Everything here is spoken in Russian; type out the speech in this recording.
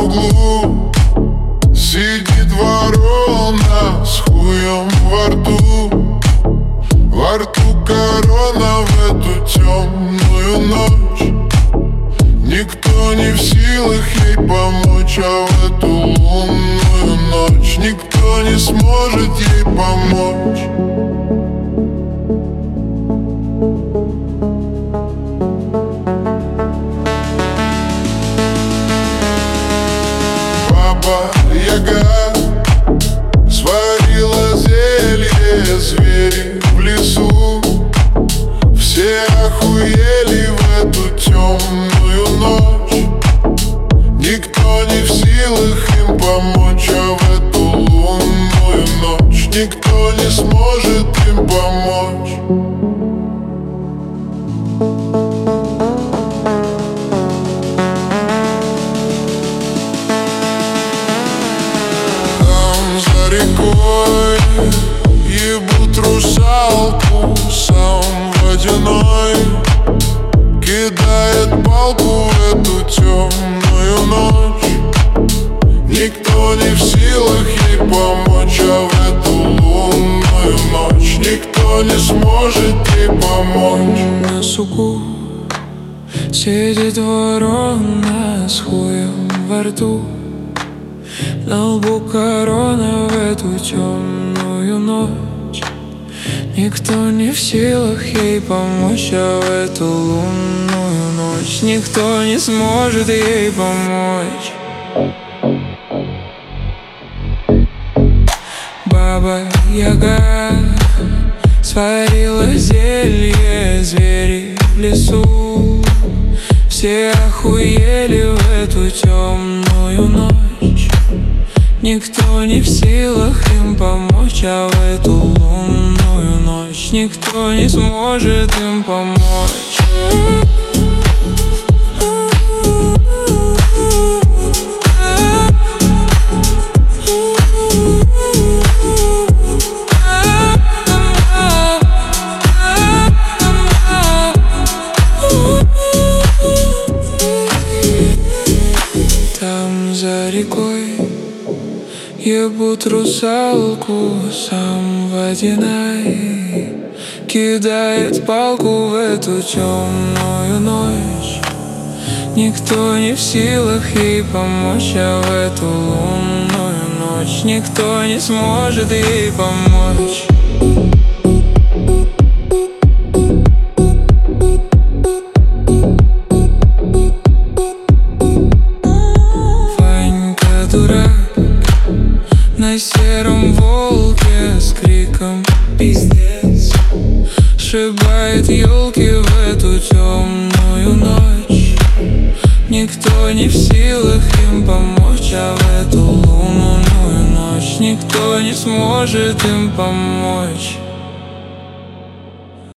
углу сидит ворона с хуем во рту. Во рту корона в эту темную ночь. Никто не в силах ей помочь, а в эту лунную ночь никто не сможет ей помочь. Баба-яга сварила зелье, звери в лесу. Все охуели в эту темную ночь. Никто не в силах им помочь, а в эту лунную ночь никто не сможет им помочь. Рекой ебут русалку, сам водяной кидает палку в эту темную ночь. Никто не в силах ей помочь, а в эту лунную ночь никто не сможет ей помочь. На суку сидит ворона с хуем во рту. На лбу корона в эту темную ночь. Никто не в силах ей помочь, а в эту лунную ночь никто не сможет ей помочь. Баба-яга сварила зелье, звери в лесу. Все охуели в эту темную ночь. Никто не в силах им помочь, а в эту лунную ночь никто не сможет им помочь. Там за рекой ебут русалку, сам водяной кидает палку в эту темную ночь. Никто не в силах ей помочь, а в эту лунную ночь никто не сможет ей помочь. Ванька дурак на сером волке с криком пиздец сшибает елки в эту темную ночь. Никто не в силах им помочь, а в эту лунную ночь никто не сможет им помочь.